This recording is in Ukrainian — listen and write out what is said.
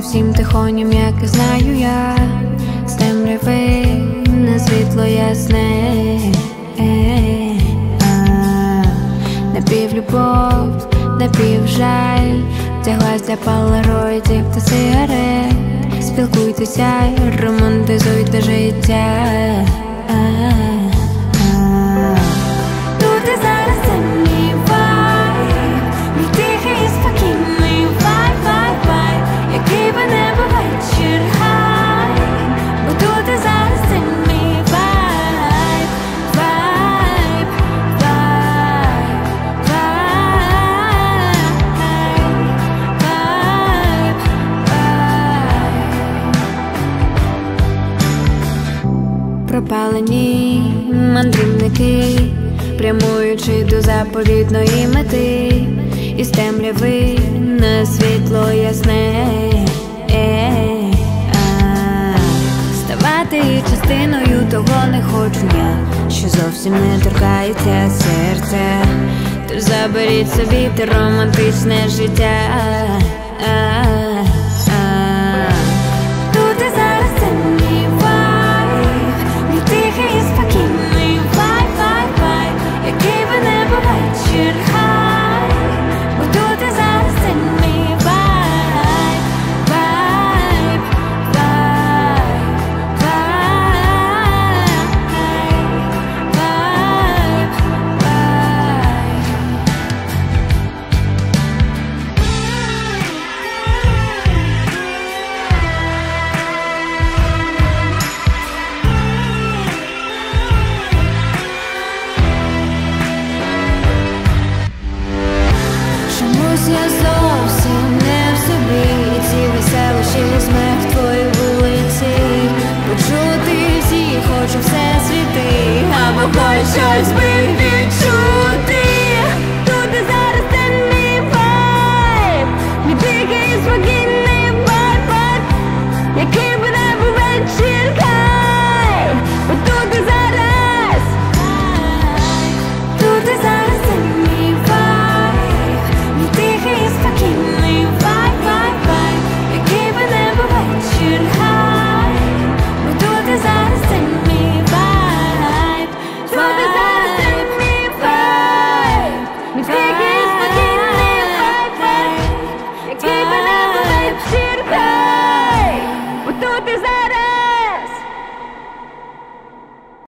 всім тихонім, як і знаю я, з темряви на світло ясне. Напівлюбов, напівжаль, вдяглась для полароїдів та сигарет. Спілкуйтеся, романтизуйте життя. Тут і зараз це мій вайб, мій тихий і спокійний вайб, який би не був вечір хай, бо тут і зараз це мій вайб, вайб, вайб, вайб, вайб. Пропалені мандрівники, прямуючи до заповідної мети, із темряви на світло ясне. Ставати частиною того не хочу я, що зовсім не торкається серця. Тож заберіть собі те романтичне життя. Тут і зараз це мій вайб, мій тихий і спокійний вайб, який би не був вечір.